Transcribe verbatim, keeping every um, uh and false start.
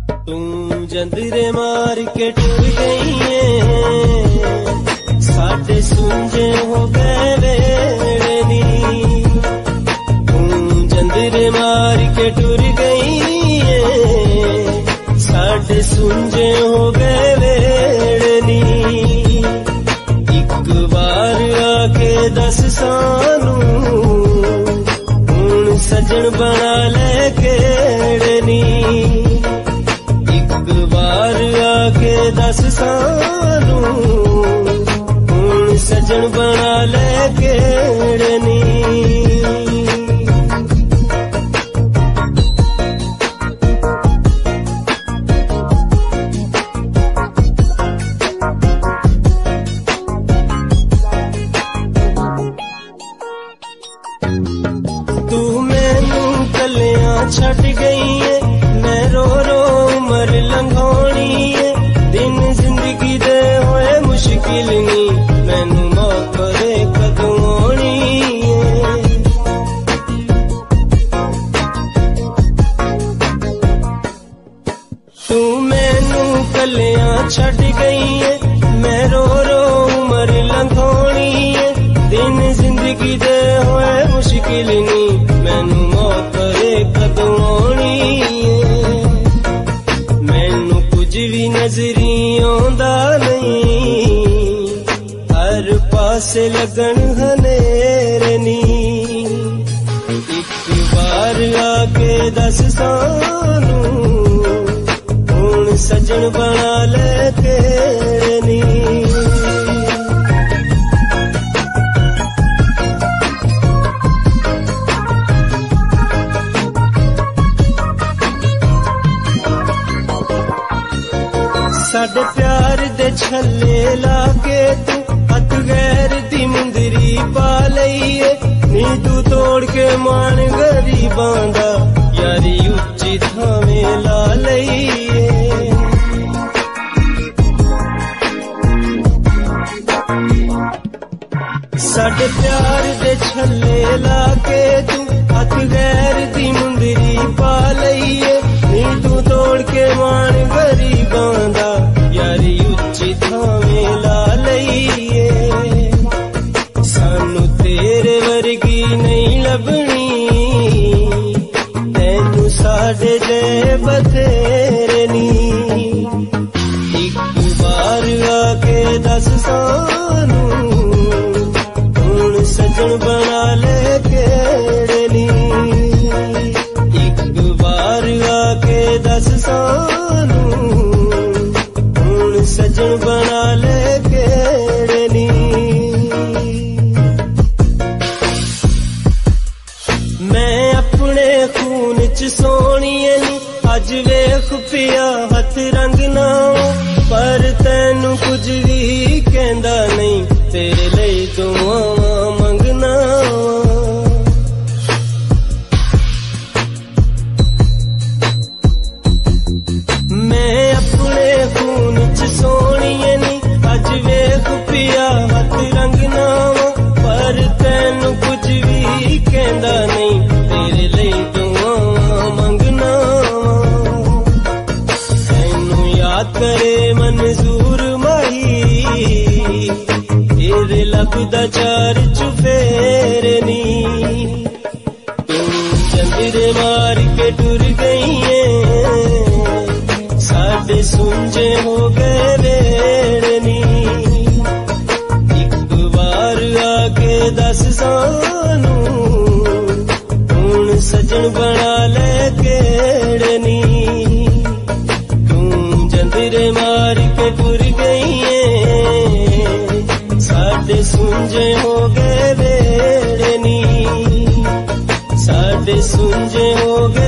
तू जंदरे मार के टुर गई है, साडे सुंजे हो गए वेड़े नी। तू जंदरे मार के टुर गई है, साडे सुंजे हो गए वेड़े नी। एक बार आके दस सानू हुण सजन बना ले केड़े नी। आके दस सानू हुण सजन बना ले केड़े नी। तू मैनू कलियां छड़ गई है, मैं रो रो उमर लंघोनी है। दिन जिंदगी दे होए मुश्किल नी, मैनू मौत दे कदों आनी है। तू मैनू कलियां छड़ गई है, मैं रो रो उमर लंघोनी है। दिन जिंदगी दे होए मुश्किल नी, मैनू मौत दे कदों आनी है। मैनू कुछ भी नजरी आंदा नहीं, हर पासे लगन हनेरे नी। एक बार आके दस सानू हुण सजन बना ले केड़े नी। साडे प्यार दे छल्ले लाके तू हथ गैर दी मुंदरी पा लईए। नी तू तोड़ के मान गरीबां दा यारी उच्ची थावें ला लईए। साडे प्यार दे छल्ले लाके तू हथ गैर दी मुंदरी पा लईए। नी तू तोड़ के मान गरीबां दा यारी उच्ची थावें ला लईए। सानू तेरे वर्गी नहीं लभनी, तैनू साडे दे बथेरे नी। एक बार आके दस सानू हुण सजन बना ले केड़े नी। एक बार आके दस सानू हुण सजन बना ले केड़े नी। मैं अपने खून च सोहणिए नी, अज वेख पिया हथ रंग ना। पर तैनू कुछ भी कहंदा नहीं, तेरे लई दुआवां मंगना। मैं अपने खून च सोहणिए नी, अज वेख पिया हथ रंग ना। पर तैनू कुछ भी कहंदा नहीं, तेरे लई दुआवां मंगना। तैनू याद करे मंजूर माही, तेरे लभदा चार चुफेरे नी। तू जंदरे मार के टुर गई है, साडे सुंजे हो गए वेड़े नी। एक बार आके दस सानू हुण सजन बना ले केड़े नी। तू जंदरे मार के टुर गई है, साडे सुंजे हो गए वेड़े नी। साडे सुंजे हो गए